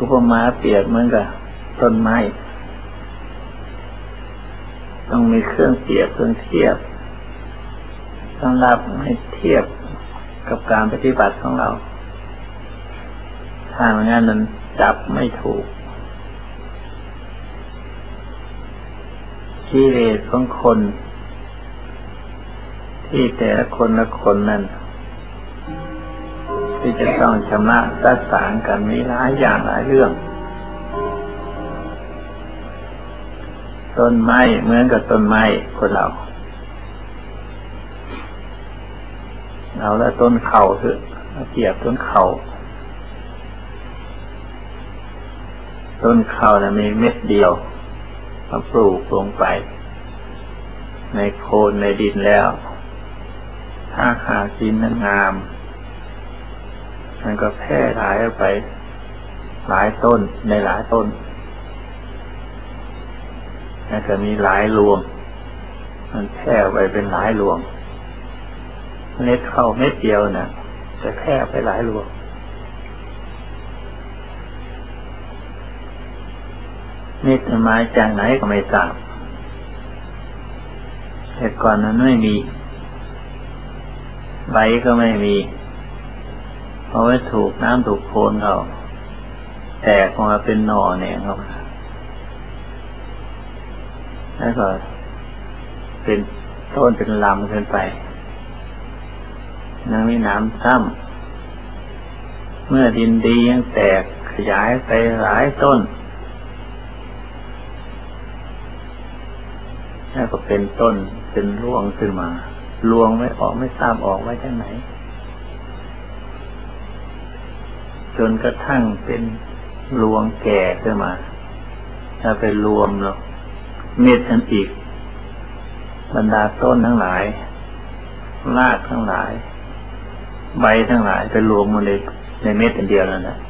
อุปมาเปรียบเหมือนกับต้นไม้ต้องมีเครื่องเปรียบเครื่องเทียบสำหรับให้เทียบกับการปฏิบัติของเราถ้าอย่างนั้นมันจับไม่ถูกกิเลสของคนที่แต่ละคนละคนนั้นที่จะต้องชำระรักษากันมีหลายอย่างหลายเรื่องต้นไม้เหมือนกับต้นไม้คนเราเอาละต้นเข่าคือเกียบต้นเข่ามีเม็ดเดียวมาปลูกลงไปในโคนในดินแล้วถ้าหากดินนั้นงามมันก็แพร่หลายออกไปหลายต้นในหลายต้นแล้วก็มีหลายรวงมันแพร่ไปเป็นหลายรวงเม็ดเข้าเม็ดเดียวนะจะแพร่ไปหลายรวงเม็ดไม้จากไหนก็ไม่ทราบแต่ก่อนนั้นไม่มีใบก็ไม่มีเพราะว่าถูกน้ำถูกโคลนเขาแตกออกมาเป็นหน่อเนี่ยครับแล้วก็เป็นต้นเป็นลำขึ้นไปนั่งมีน้ำซ้ำเมื่อดินดียังแตกขยายไปหลายต้นแล้วก็เป็นต้นเป็นรวงขึ้นมารวงไม่ออกไม่ทราบออกไว้ที่ไหนจนกระทั่งเป็นรวงแก่ขึ้นมาถ้าไปรวมเนาะเม็ดอันอีกบรรดาต้นทั้งหลายรากทั้งหลายใบทั้งหลายไปรวมมันในเม็ดอันเดียวนั่นแหละ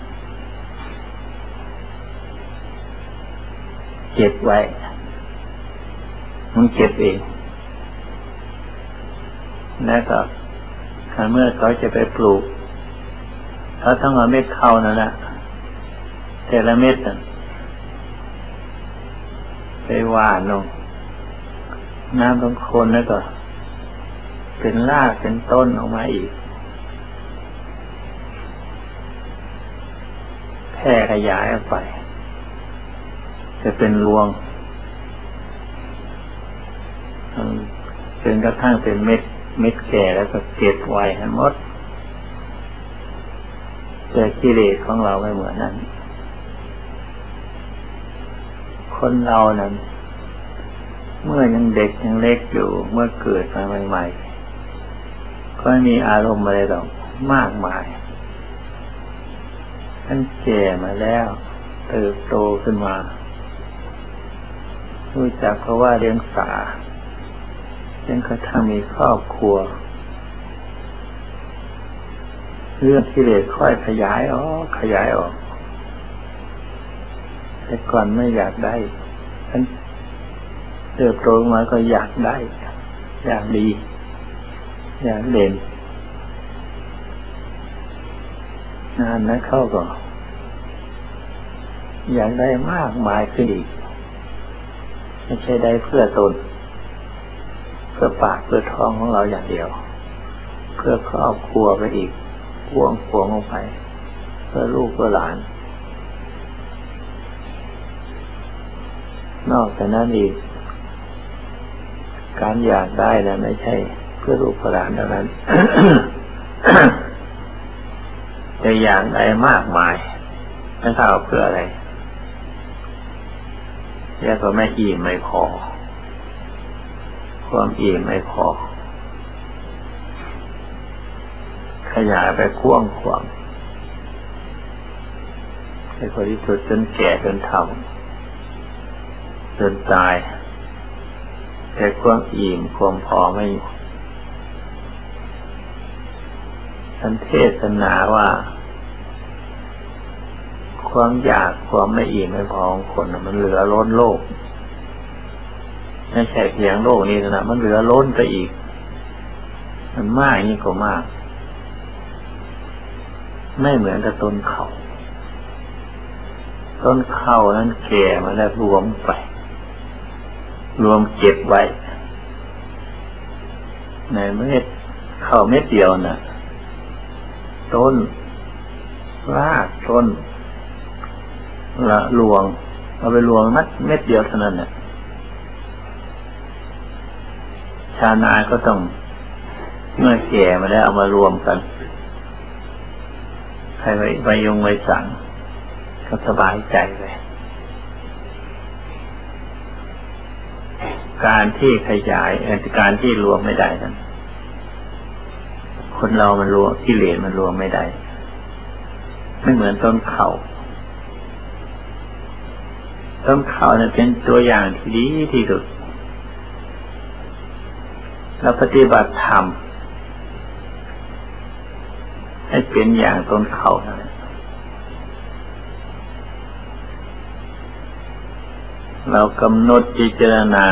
เก็บไว้มันเก็บเองแล้วก็เมื่อเขาจะไปปลูกเขาต้องเอาเม็ดเข้านั่นแหละแต่ละเม็ดนั่นไปหว่านลงน้ำลงโคนแล้วก็เป็นรากเป็นต้นออกมาอีกแพร่ขยายออกไปจะเป็นรวงจนกระทั่งเป็นเม็ดแก่แล้วก็เก็บไว้ให้หมดแต่กิเลสของเราไม่เหมือนนั้นคนเรานั้นเมื่อยังเด็กยังเล็กอยู่เมื่อเกิดมาใหม่ๆก็ไม่มีอารมณ์อะไรหรอกมากมายท่านแก่มาแล้วเติบโตขึ้นมารู้จักเพราะว่าเลี้ยงสาจนกระทั่งมีครอบครัวเรื่องกิเลสค่อยขยายออกแต่ก่อนไม่อยากได้ท่านเติบโตมาก็อยากได้อยากดีอยากเด่นนานนะเข้าก็อยากได้มากมายขึ้นอีกไม่ใช่ได้เพื่อตนเพื่อปากเพื่อท้องของเราอย่างเดียวเพื่อครอบครัวไปอีกพวงลงไปเพื่อลูกเพื่อหลานนอกจากนั้นอีกการอยากได้นะไม่ใช่เพื่อลูกเพื่อหลานเท่านั้น จะอยากได้มากมายไม่ทราบเพื่ออะไรแล้วก็ไม่อิ่มไม่พอความอิ่มไม่พอขยายไปกว้างขวางในคนที่สุดจนแก่จนเฒ่าจนตายแต่ความอิ่มความพอไม่อยู่ท่านเทศนาว่าความอยากความไม่อิ่มไม่พอของคนมันเหลือล้นโลกไม่ใช่เพียงโลกนี้นะมันเหลือล้นไปอีกมันมากยิ่งกว่ามากไม่เหมือนกับต้นเขาต้นข้าวนั้นแก่มาแล้วรวมไปรวมเก็บไว้ในเม็ดข้าวเม็ดเดียวน่ะต้นรากต้นละรวงเอาไปรวงเม็ดเดียวเท่านั้นน่ะชาวนาก็ต้องเมื่อแก่มาแล้วเอามารวมกันใครไว้ไว้สั่งก็สบายใจไปการที่ขยายการที่รวมไม่ได้นั้นคนเรามันรวมกิเลสมันรวมไม่ได้ไม่เหมือนต้นเขาต้นเขาเนี่ยเป็นตัวอย่างที่ดีที่สุดเราปฏิบัติธรรมให้เป็นอย่างต้นเขานะเรากำหนดพิจารณา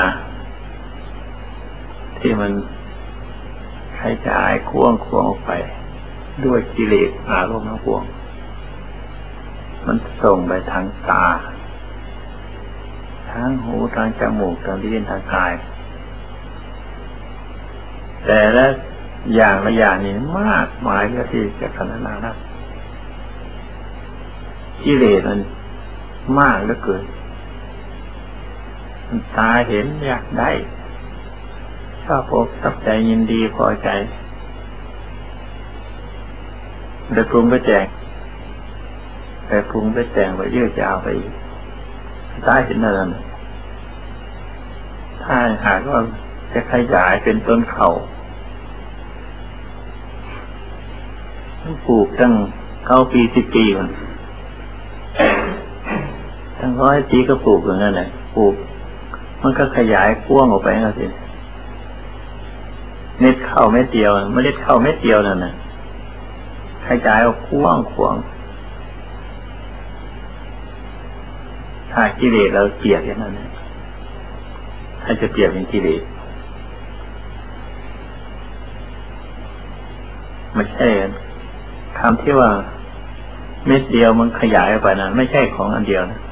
ที่มันขยายควงออกไปด้วยกิเลสอารมณ์ทั้งปวงมันส่งไปทางตาทางหูทางจมูกทางลิ้นทางกายแต่ละอย่างละอย่างนี้มากมายก็ที่จะขนาดนั้นกิเลสมันมากเหลือเกินตาเห็นอยากได้ชอบอกชอบใจยินดีพอใจแต่ปรุงไปแต่งไปยืดยาวไปตาเห็นนั่นแหละถ้าหากว่าจะขยายเป็นต้นเขาปลูกตั้ง9 ปี10 ปีมันตั้ง100 ปีก็ปลูกอย่างนั้นแหละปลูกมันก็ขยายกว้างออกไปนั่นสิเม็ดข้าวเม็ดเดียวเมล็ดข้าวเม็ดเดียวนั่นน่ะขยายออกกว้างขวางถ้ากิเลสเราเกลียดอย่างนั้นถ้าจะเปรียบเป็นกิเลสไม่ใช่คำที่ว่าเม็ดเดียวมันขยายออกไปนั้นไม่ใช่ของอันเดียวนะ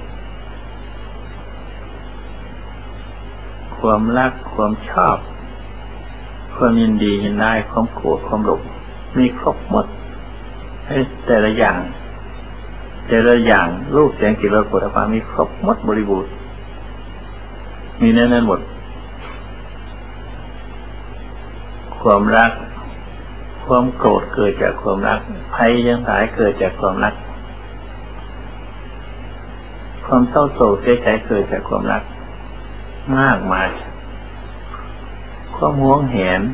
ความรักความชอบความยินดียินร้ายความโกรธความหลงมีครบหมดแต่ละอย่างรูปเสียงกลิ่นรสโผฏฐัพพะมีครบหมดบริบูรณ์มีแน่นหมดความรักความโกรธเกิดจากความรักภัยทั้งหลายเกิดจากความรักความเศร้าโศกเสียใจเกิดจากความรักมากมายความหวงแหน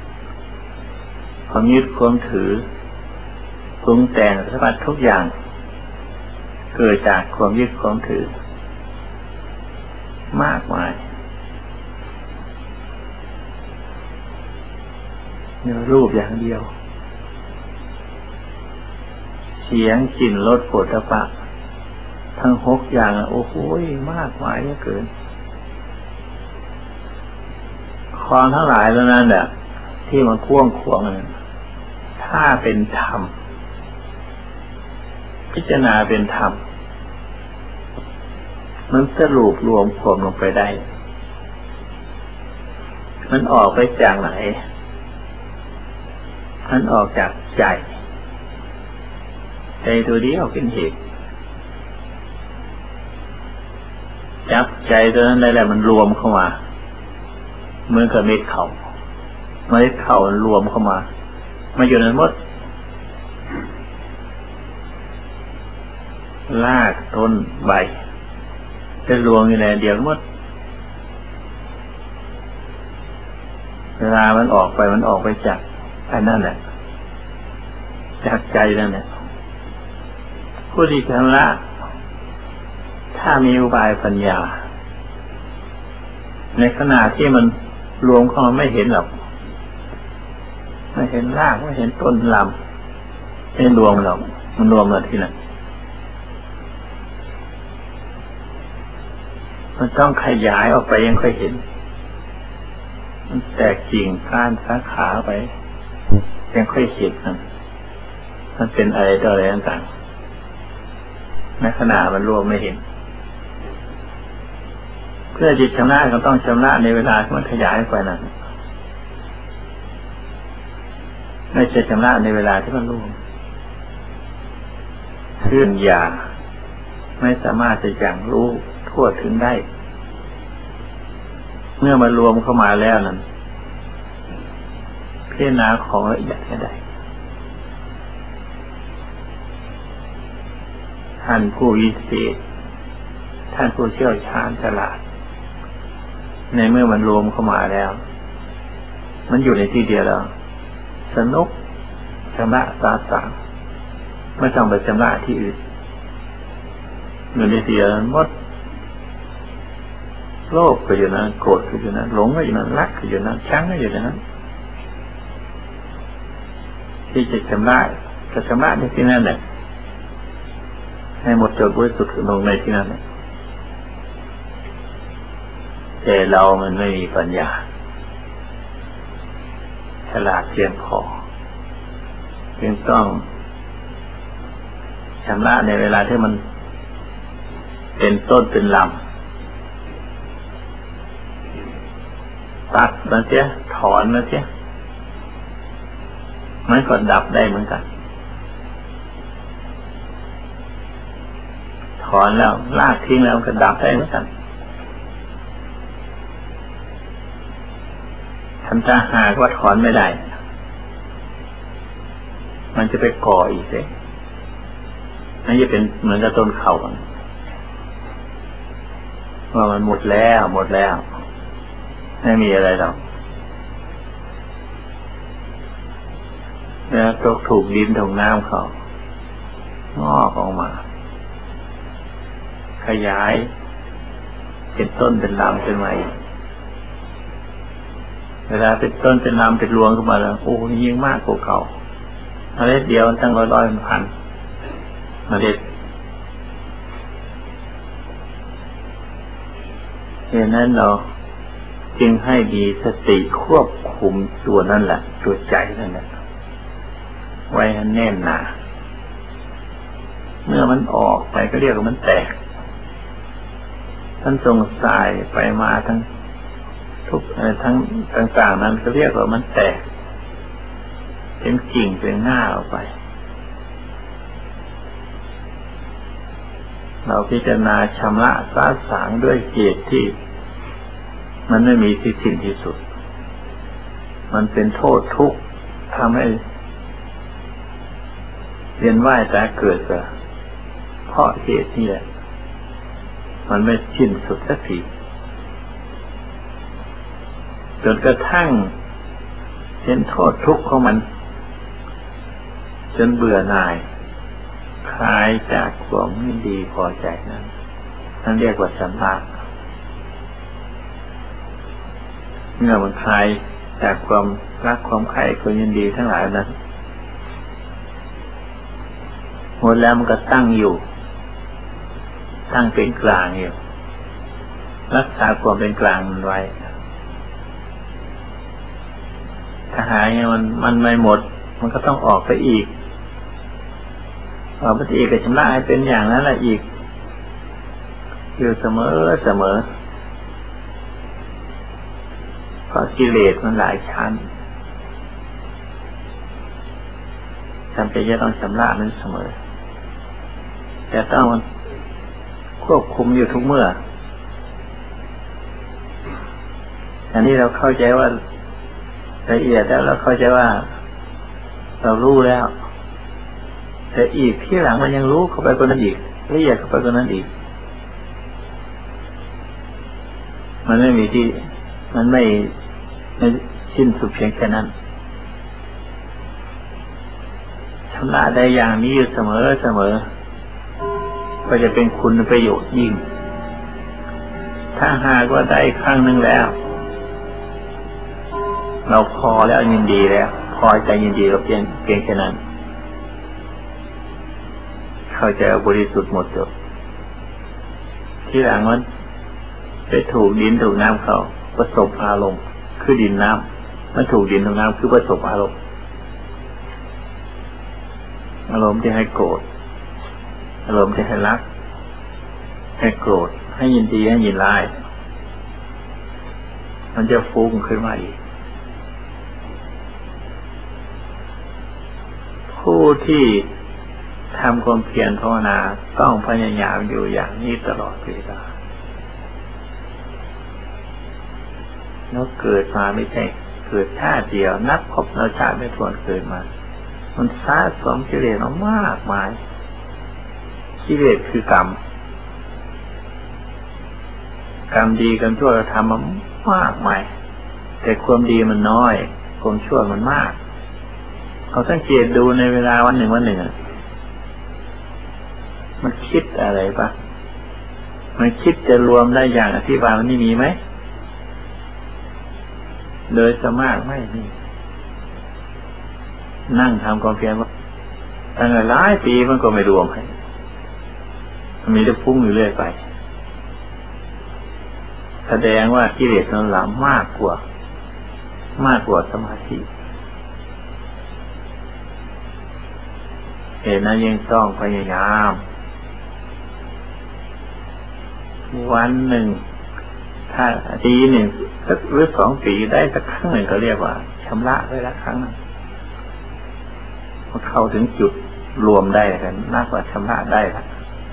ความยึดความถือปรุงแต่งสารพัดทุกอย่างเกิดจากความยึดความถือมากมายในรูปอย่างเดียวเสียงกลิ่นรสโผฏฐัพพะทั้ง6 อย่างโอ้โหมากมายเหลือเกินความทั้งหลายแล้วนั่นแหละที่มันพ่วงขวงถ้าเป็นธรรมพิจารณาเป็นธรรมมันสรุปรวมความลงไปได้มันออกไปจากไหนมันออกจากใจตัวเดียวเป็นเหตุจับใจตัวนั้นได้แล้วมันรวมเข้ามาเหมือนกับเม็ดข้าวรวมเข้ามาอยู่ในหมดรากต้นใบจะรวมอยู่ในเดียวหมดเวลามันออกไปจากอันนั้นแหละจากใจนั่นแหละผู้ที่ชำระถ้ามีอุบายปัญญาในขณะที่มันรวมเข้ามาไม่เห็นหรอกไม่เห็นรากไม่เห็นต้นลำไม่รวมหรอกมันรวมมาที่ไหนมันต้องขยายออกไปยังค่อยเห็นมันแตกกิ่งก้านสาขาไปยังค่อยเห็นมันเป็นอะไรต่ออะไรต่างๆในขณะมันรวมไม่เห็นเพื่อจิตชำระก็ต้องชำระในเวลาที่มันขยายไปนั้นไม่ใช่ชำระในเวลาที่มันรวมคืนยาไม่สามารถจะอย่างรู้ทั่วถึงได้เมื่อมารวมเข้ามาแล้วนั้นพิจารณาของละเอียดให้ได้ท่านผู้วิเศษท่านผู้เชี่ยวชาญฉลาดในเมื่อมันรวมเข้ามาแล้วมันอยู่ในที่เดียวแล้วสนุกชำระสาสางไม่ต้องไปชำระที่อื่นอยู่ในที่เดียวหมดโลภก็อยู่นั้นโกรธก็อยู่นั้นหลงก็อยู่นั้นรักก็อยู่นั้นชังก็อยู่นั้นที่จะชำระก็ชำระในที่นั่นแหละให้หมดจดบริสุทธิ์ลงในที่นั้นแต่เรามันไม่มีปัญญาฉลาดเพียงพอจึงต้องชำระในเวลาที่มันเป็นต้นเป็นลำตัดมันเสียถอนมันเสียมันก็ดับได้เหมือนกันถอนแล้วลากทิ้งแล้วก็ดับได้เหมือนกันถ้าหากว่าถอนไม่ได้มันจะไปก่ออีกเลยนั่นจะเป็นเหมือนกับต้นเข่าว่ามันหมดแล้วไม่มีอะไรหรอกแล้วก็ถูกดินถูกน้ำเขางอกออกมาขยายเป็นต้นเป็นลำขึ้นมาอีกเวลาเป็นต้นเป็นลำเป็นรวงขึ้นมาแล้วโอ้ยิ่งมากกว่าเก่าเมล็ดเดียวตั้งร้อยพันเมล็ดเหตุนั้นเราจึงให้มีสติควบคุมตัวนั่นแหละตัวใจนั่นแหละไว้ให้แน่นหนาเมื่อมันออกไปก็เรียกว่ามันแตกท่านทรงสายไปมาทั้งทุกทั้งต่างๆนั้นก็เรียกว่ามันแตกเป็นกิ่งเป็นหน้าออกไปเราพิจารณาชำระสาสางด้วยเหตุที่มันไม่มีที่สิ้นที่สุดมันเป็นโทษทุกข์ทำให้เวียนว่ายแต่เกิดก็เพราะเหตุนี่แหละมันไม่สิ้นสุดสักทีจนกระทั่งเห็นโทษทุกข์ของมันจนเบื่อหน่ายคลายจากความไม่ดีพอใจนั้นนั่นเรียกว่าสัมมาเมื่อมันคลายจากความรักความใคร่ความยินดีทั้งหลายนั้นหมดแล้วมันก็ตั้งอยู่ตั้งเป็นกลางอยู่รักษาความเป็นกลางมันไว้ถ้าหายมันไม่หมดมันก็ต้องออกไปอีกออกไปอีกก็ชำระให้เป็นอย่างนั้นแหละอีกอยู่เสมอเพราะกิเลสมันหลายชั้นจำเป็นจะต้องชำระมันเสมอแต่ต้องควบคุมอยู่ทุกเมื่ออันนี้เราเข้าใจว่าละเอียดแล้วเราเข้าใจว่าเรารู้แล้วแต่อีกที่หลังมันยังรู้เข้าไปกว่านั้นอีกละเอียดเข้าไปกว่านั้นอีกมันไม่มีที่มันไม่สิ้นสุดเพียงแค่นั้นชำระได้อย่างนี้อยู่เสมอก็จะเป็นคุณประโยชน์ยิ่งถ้าหากว่าได้ครั้งหนึ่งแล้วเราพอแล้วยินดีแล้วพอใจยินดีกับเพียงแค่นั้นเข้าใจบริสุทธิ์หมดจบที่หลังมันไปถูกดินถูกน้ำเขาประสบอารมณ์คือดินน้ำมันถูกดินถูกน้ำคือประสบอารมณ์ที่ให้โกรธอารมณ์จะให้รักให้โกรธให้ยินดีให้ยินร้ายมันจะฟุ้งขึ้นมาอีกผู้ที่ทำความเพียรภาวนาต้องพยายามอยู่อย่างนี้ตลอดเวลาแล้วเกิดมาไม่ใช่เกิดชาติเดียวนับพบเราชาติไม่ถ้วนเกิดมามันสะสมกิเลสมากมายกิเลสคือกรรมดีกรรมชั่วเราทำมามากมายแต่ความดีมันน้อยความชั่วมันมากเขาสังเกตดูในเวลาวันหนึ่งมันคิดอะไรปะมันคิดจะรวมได้อย่างอธิบายมันนี่มีไหมโดยสมากไม่มีนั่งทำความเพียรว่าตั้งแต่หลายปีมันก็ไม่รวมให้มันมีแต่พุ่งอยู่เรื่อยไปแสดงว่ากิเลสมันหลามมากกว่าสมาธิเหตุนั้นยังต้องพยายามวันหนึ่งถ้าปีหนึ่งสักหรือ2 ปีได้สักครั้งหนึ่งก็เรียกว่าชำระได้ละครั้งนึงพอเข้าถึงจุดรวมได้กันมากกว่าชำระได้ละ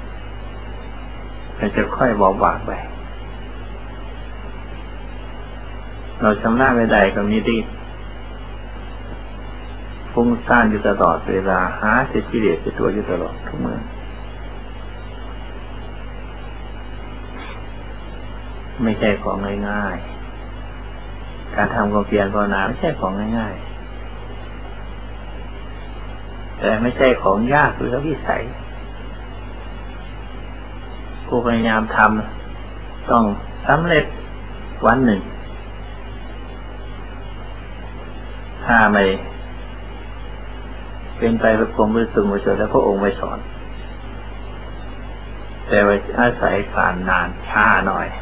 มันจะค่อยเบาบางไปเราชำระไม่ได้ก็มีดีฟุ้งซ่านอยู่ตลอดเวลาหาแต่กิเลสในตัวอยู่ตลอดทุกเมื่อไม่ใช่ของง่ายๆการทำความเพียรภาวนาไม่ใช่ของง่ายๆแต่ไม่ใช่ของยากหรือวิสัยผู้พยายามทำต้องสำเร็จวันหนึ่งถ้าไม่เป็นไปเพื่อความรู้สึกว่าจะแล้วพระองค์ไม่สอนแต่ว่าอาศัยการนานช้าหน่อย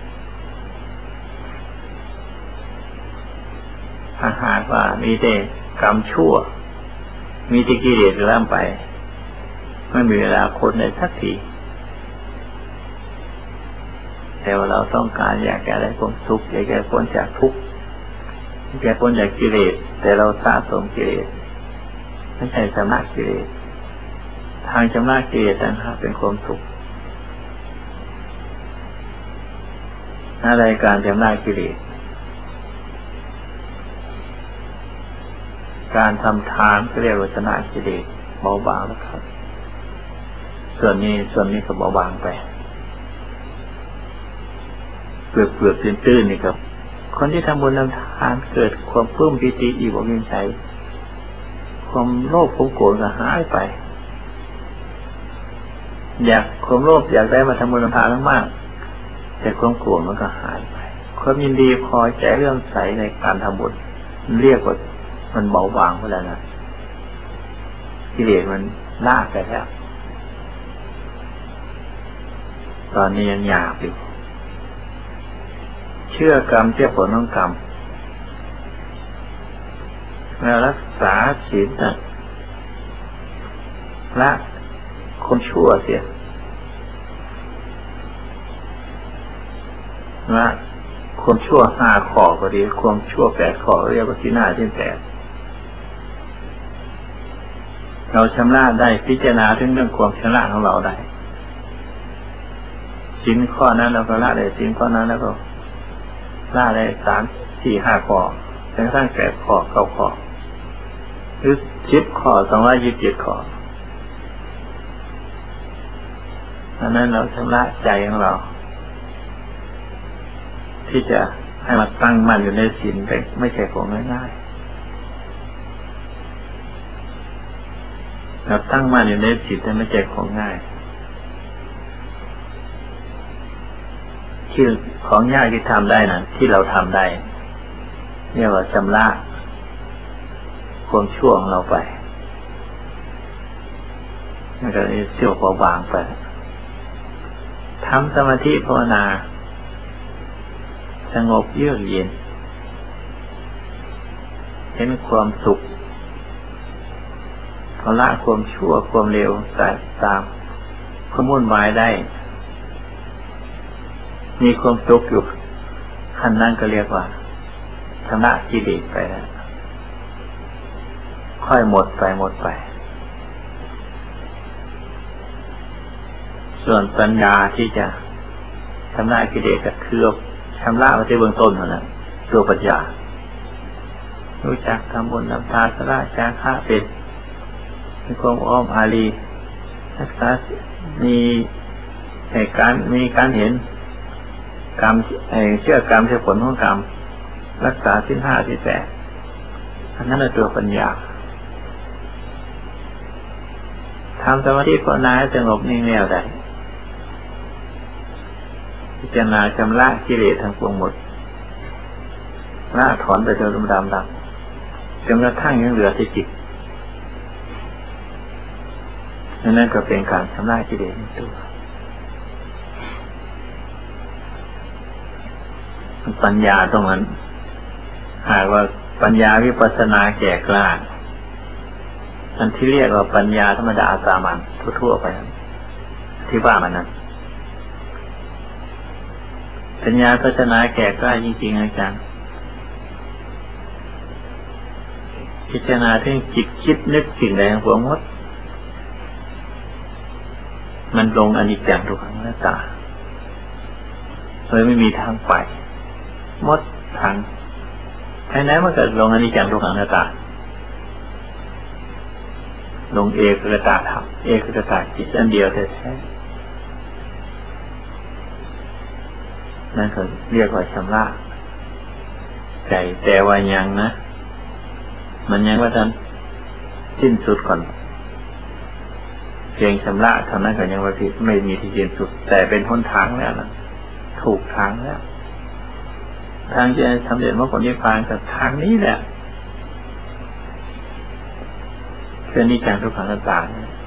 ถ้าหากว่ามีแต่กรรมชั่วมีแต่กิเลสเริ่มไปไม่มีเวลาคนในสักทีแต่ว่าเราต้องการอยากแก้ได้ความสุขอยากแก้พ้นจากทุกข์แก้พ้นจากกิเลสแต่เราสะสมกิเลสไม่ใช่ชำระกิเลสทางชำระกิเลสต่างหากเป็นความสุขอะไรการชำระกิเลสการทำทานก็เรียกว่าชนะกิเลสเบาบางแล้วครับส่วนนี้ก็เบาบางไปเปลือกตื้นๆนี่ครับคนที่ทำบุญทำทานเกิดความปลื้มปิติอิ่มอกอิ่มใจความโลภความโกรธก็หายไปความโลภอยากได้มาทำบุญทำทานมากแต่ความโกรธมันก็หายไปความยินดีพอใจเรื่องใสในการทำบุญเรียกว่ามันเบาบางไปแล้วนะกิเลสมันลากไปแล้วตอนนี้ยังหยาบอยู่เชื่อกรรมเชื่อผลของกรรมแล้วรักษาศีลละคนชั่วเสียละคนชั่ว5 ข้อก็ดีความชั่ว8 ข้อเรียกว่าที่หน้าที่8เราชำระได้พิจารณาถึงเรื่องความชำระของเราได้ศีลข้อนั้นเราก็ละได้ศีลข้อนั้นแล้วก็ละได้3 4 5 ข้อจนกระทั่ง8 ข้อ9 ข้อหรือ10 ข้อ227 ข้ออันนั้นเราชำระใจของเราที่จะให้มันตั้งมั่นอยู่ในศีลแต่ไม่ใช่ของง่ายๆเราตั้งมั่นอยู่ในศีลแต่ไม่ใช่ของง่ายที่ของยากที่ทำได้นะที่เราทำได้เรียกว่าชำระความชั่วของเราไปมันก็เลยเสื่อมเบาบางไปทำสมาธิภาวนาสงบเยือกเย็นเห็นความสุขละความชั่วความเลวตามก็มุ่นหมายได้มีความสุขอยู่ขั้นนั้นก็เรียกว่าชำระกิเลสไปแล้วค่อยหมดไปส่วนปัญญาที่จะชำระกิเลสก็คือชำระมาที่เบื้องต้นเท่านั้นตัวปัญญารู้จักทำบุญทำทานสละจาคะเป็นมีความอ้อมอารีรักษามีการเห็นกรรมเชื่อกรรมเชื่อผลของกรรมรักษาศีล 5 ศีล 8อันนั้นเป็นตัวปัญญาทำสมาธิภาวนาให้สงบนิ่งแน่วได้พิจารณาชำระกิเลสทั้งปวงหมดละถอนไปโดยลำดับจนกระทั่งยังเหลือที่จิตนั่นก็เป็นการชำระกิเลสในตัวปัญญาตรงนั้นหากว่าปัญญาวิปัสสนาแก่กล้าอันที่เรียกว่าปัญญาธรรมดาสามัญทั่วๆไปที่ว่ามันนั้นปัญญาวิปัสสนาแก่กล้าจริงๆอาจารย์พิจารณาถึงจิตคิดนึกสิ่งใดทั้งปวงหมดมันลงอนิจจังทุกขังอนัตตาเลยไม่มีทางไปหมดทางแค่นั้นมันเกิดลงอนิจจังทุกขังอนัตตาลงเอกคตาธรรมเอกคตาจิตอันเดียวแท้ๆนั่นเขาเรียกว่าชำระใจแต่ว่ายังนะมันยังว่าท่านสิ้นสุดก่อนเพียงชำระเท่านั้นก็ยังว่าที่ไม่มีที่สิ้นสุดแต่เป็นหนทางแล้วนะถูกทางแล้วทางจะสำเร็จมรรคผลนิพพานกับทางนี้แหละคือนิจจังทุกขังอนัตตา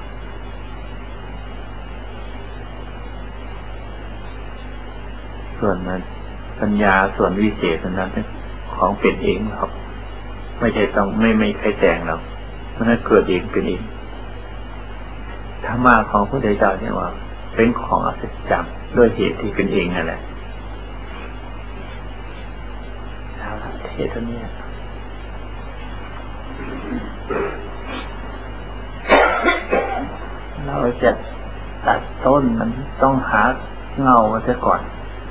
ส่วนมันปัญญาส่วนวิเศษนั้นของเป็นเองครับไม่ใช่ต้องไม่ใครแต่งเราเพราะนั้นเกิดเองเป็นเองธรรมะของพระพุทธเจ้าเนี่ยว่าเป็นของอัศจรรย์ด้วยเหตุที่เป็นเองนั่นแหละเทศนี้เราจะตัดต้นมันต้องหาเงามาซะก่อน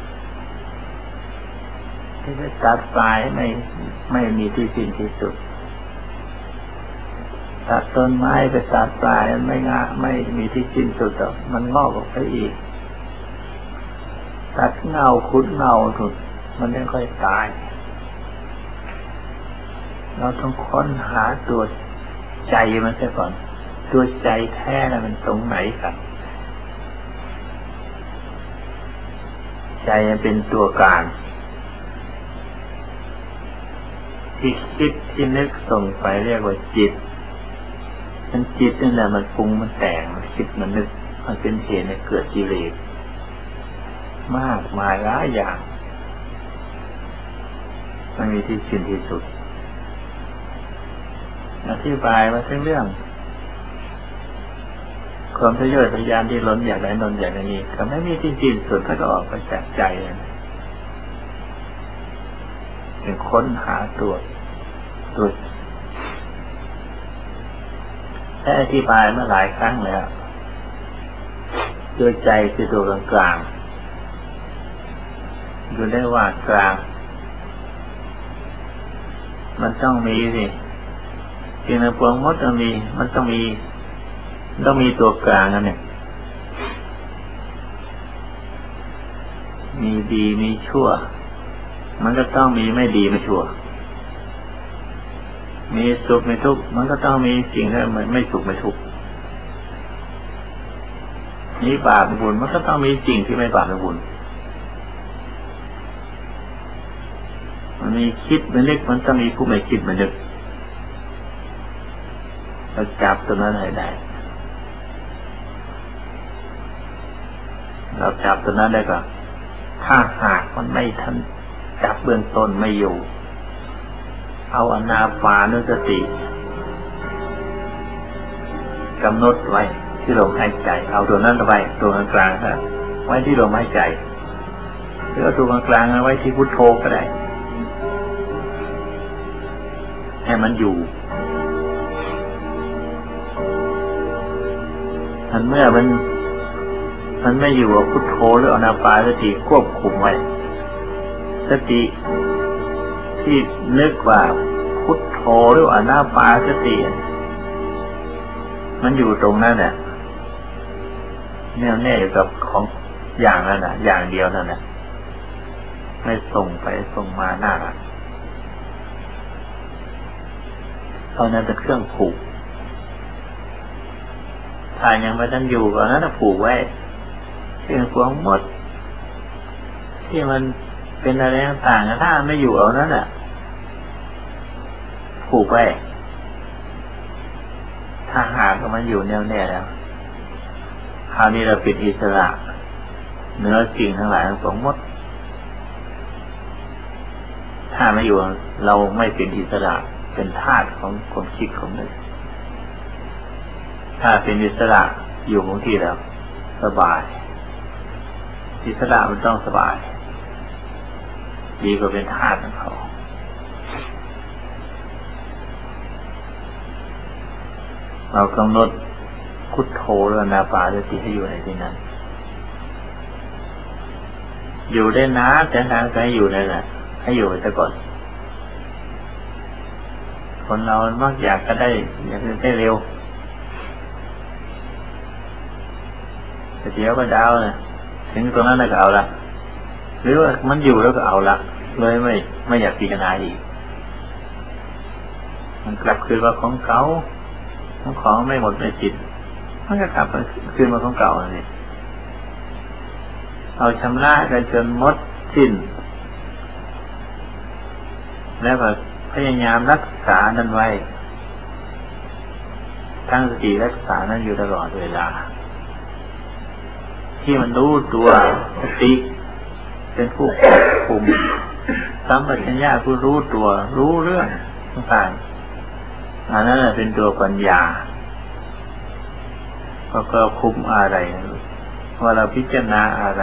ที่จะตัดปลายไม่มีที่สิ้นที่สุดตัดต้นไม้ไปตัดปลายไม่มีที่สิ้นสุดหรอกมันงอกออกไปอีกตัดเงาขุดเงาสุดมันไม่ค่อยตายเราต้องค้นหาตัวใจมันซะก่อนตัวใจแท้น่ะมันตรงไหนกันใจมันเป็นตัวกลางที่คิดที่นึกส่งไปเรียกว่าจิตมันจิตนั่นแหละมันปรุงมันแต่งมันคิดมันนึกมันเป็นเหตุให้เกิดกิเลสมากมายหลายอย่างมันมีที่สิ้นที่สุดอธิบายมาเรื่องความทะเยอทะยานที่ล้นอยากได้นนอยากได้นี้ก็ไม่มีที่สิ้นสุดถ้าก็ออกไปจากใจเป็นค้นหาตัวได้อธิบายมาหลายครั้งแล้วตัวใจคือตัวกลางๆดูได้ว่ากลางมันต้องมีสิจริงๆพวงมดมันต้องมีตัวกลางนั่นเองมีดีมีชั่วมันก็ต้องมีไม่ดีไม่ชั่วมีสุขไม่ทุกข์มันก็ต้องมีสิ่งที่มันไม่สุขไม่ทุกข์มีบาปบุญมันก็ต้องมีสิ่งที่ไม่บาปไม่บุญมันมีคิดไม่นึกมันต้องมีผู้ไม่คิดไม่นึกเราจับตัวนั้นให้ได้เราจับตัวนั้นได้ก็ถ้าหากมันไม่ทันจับเบื้องต้นไม่อยู่เอาอนาปานสติกำหนดไว้ที่ลมหายใจเอาตัวนั้นไว้ตัวกลางๆนะไว้ที่ลมหายใจหรือเอาตัวกลางๆไว้ที่พุทโธก็ได้ให้มันอยู่เมื่อมันไม่อยู่กับพุทโธหรืออนาปานสติควบคุมไว้สติที่นึกว่าพุทโธหรืออนาปานสติมันอยู่ตรงนั้นเนี่ยแน่วแน่อยู่กับของอย่างนั้นน่ะอย่างเดียวนั่นน่ะไม่ส่งไปส่งมาหน้าละตอนนั้นเป็นเครื่องผูกถ้ายังไม่ทันอยู่ก็นั้นผูกไว้เครื่องพวงหมดที่มันเป็นอะไรต่างๆถ้าไม่อยู่เอานั้นน่ะผูกไว้ถ้าหากมันอยู่แน่วแน่แล้วคราวนี้เราเป็นอิสระเนื้อสิ่งทั้งหลายทั้งหมดถ้าไม่อยู่เราไม่เป็นอิสระเป็นทาสของความคิดของนึกถ้าเป็นอิสระอยู่ของที่แล้วสบายอิสระมันต้องสบายดีกว่าเป็นทาสของเขาเรากำหนดพุทโธหรืออนาปานสติให้อยู่ในที่นั้นอยู่ได้นานแต่นานก็ให้อยู่นั่นแหละให้อยู่ไปก่อนคนเรามักอยากจะได้เร็วแต่เดี๋ยวก็ดาวนะถึงตรงนั้นก็เอาละหรือว่ามันอยู่แล้วก็เอาละเลยไม่อยากพิจารณาอีกมันกลับคืนว่าของเก่าของไม่หมดไม่สิ้นมันก็กลับคืนมาของเก่าเลยเอาชำระกันจนหมดสิ้นแล้วก็พยายามรักษานั้นไว้ตั้งสติรักษานั้นอยู่ตลอดเวลาที่มันรู้ตัวสติเป็นผู้ควบคุมสัมปชัญญะผู้รู้ตัวรู้เรื่องต่างๆอันนั้นเป็นตัวปัญญาก็คุมอะไรว่าเราพิจารณาอะไร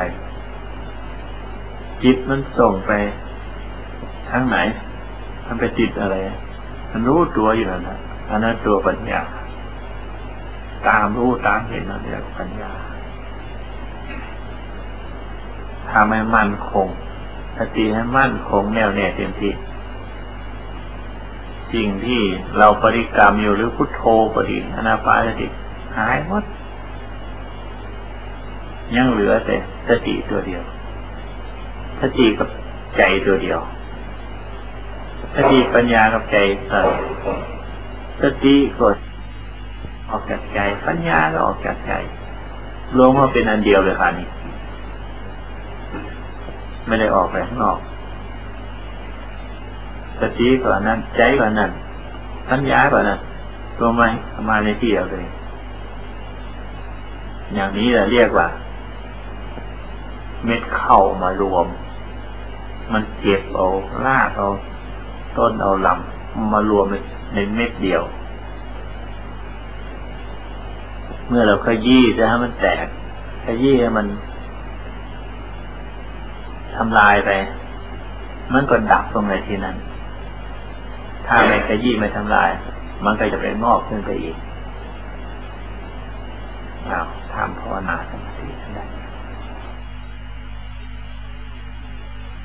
จิตมันส่งไปทางไหนมันไปติดอะไรมันรู้ตัวอยู่นั่นแหละอันนั้นตัวปัญญาตามรู้ตามเห็นนั่นเรียกปัญญาทำให้มั่นคงสติให้มั่นคงแน่วแน่เต็มที่สิ่งที่เราบริกรรมอยู่หรือพุทโธก็ดีอนาปานสติหายหมดยังเหลือแต่สติตัวเดียวสติกับใจตัวเดียวสติปัญญากับใจสติก็ออกจากใจปัญญาก็ออกจากใจรวมมาเป็นอันเดียวเลยค่ะนี่ไม่ได้ออกไปข้างนอกสติก่อนนั้นใจก่อนนั้นปัญญาก่อนนั้นรวมมาในที่เดียวเลยอย่างนี้เราเรียกว่าเม็ดเข้ามารวมมันเก็บเอารากเอาต้นเอาลำมารวมในเม็ดเดียวเมื่อเราขยี้จะให้มันแตกขยี้ให้มันทำลายไปมันก็ดับตรงไหนที่นั้นถ้าไม่ขยี้ไม่ทำลายมันก็จะไปงอกขึ้นไปอีกทำภาวนาสมาธิได้